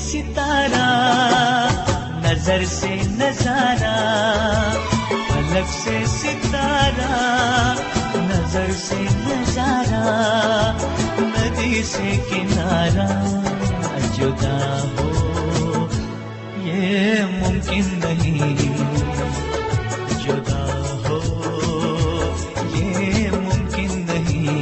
सितारा, नजर से नजारा, पलक से सितारा, नजर से नजारा, नदी से किनारा, जुदा हो ये मुमकिन नहीं, जुदा हो ये मुमकिन नहीं।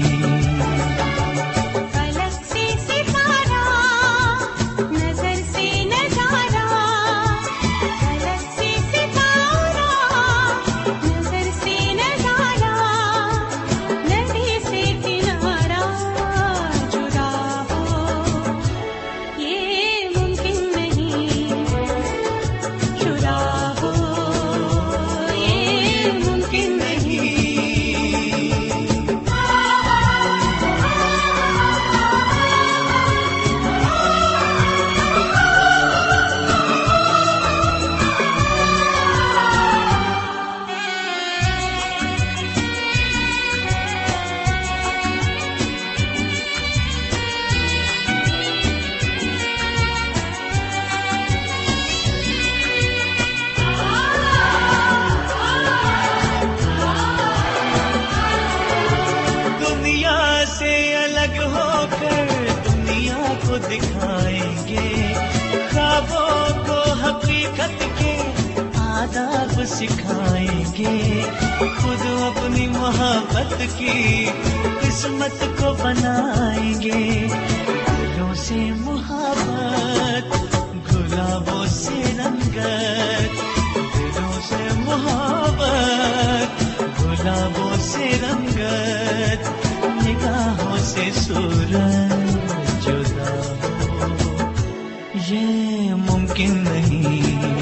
दिखाएंगे ख्वाबों को हकीकत के आदाब सिखाएंगे, खुद अपनी मोहब्बत की किस्मत को बनाएंगे। दिलों से मोहब्बत, गुलाबों से रंगत, दिलों से मोहब्बत, गुलाबों से रंगत, निगाहों से सूरज, जुदा हो ये मुमकिन नहीं,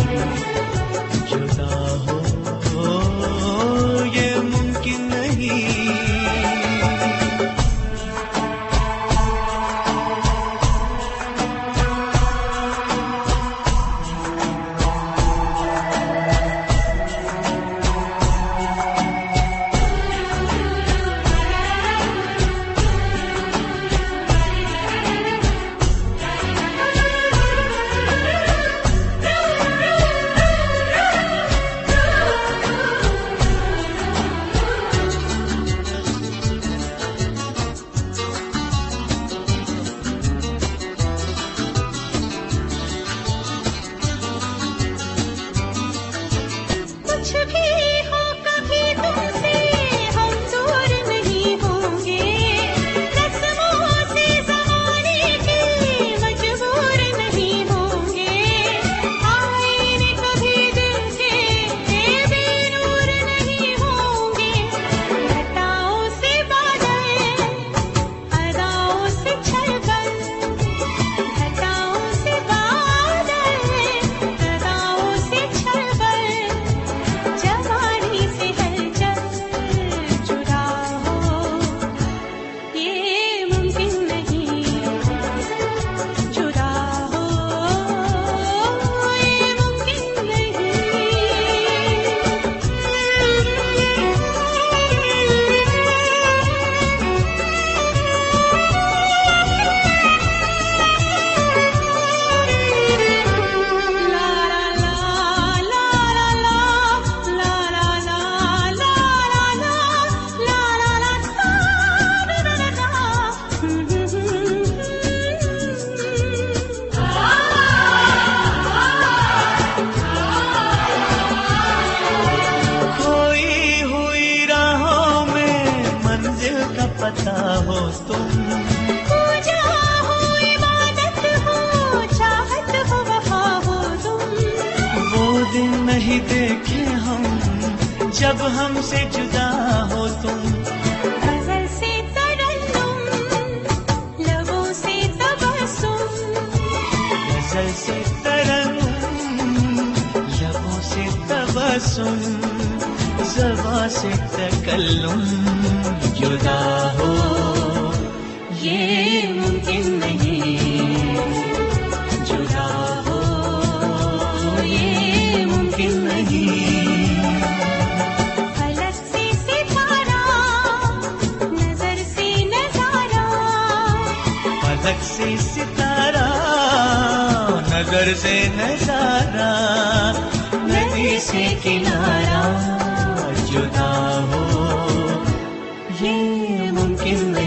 जुदा हो ये मुमकिन नहीं। पता हो तुम, पूजा हो, इबादत हो, चाहत हो, वफा हो तुम। वो दिन नहीं देखे हम जब हमसे जुदा हो तुम। गजल से तरन्नुम, लबों से तबस्सुम, गजल से तरन्नुम, लबों से तबस्सुम, ज़बां से तकल्लुम, जुदा हो ये मुमकिन नहीं, जुदा हो ये मुमकिन नहीं। फलक से सितारा, नजर से नजारा, फलक से सितारा, नजर से नजारा, नदी से किनारा जुदा हो ये मुमकिन नहीं।